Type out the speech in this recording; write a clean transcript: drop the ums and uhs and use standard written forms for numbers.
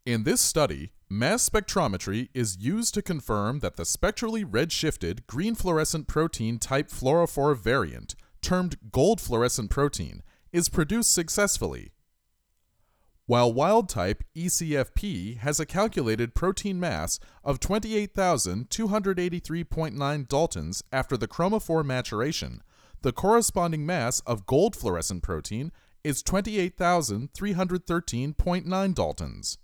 In this study, mass spectrometry is used to confirm that the spectrally redshifted green fluorescent protein type fluorophore variant, termed gold fluorescent protein, is produced successfully. While wild-type ECFP has a calculated protein mass of 28,283.9 daltons after the chromophore maturation, the corresponding mass of gold fluorescent protein is 28,313.9 daltons.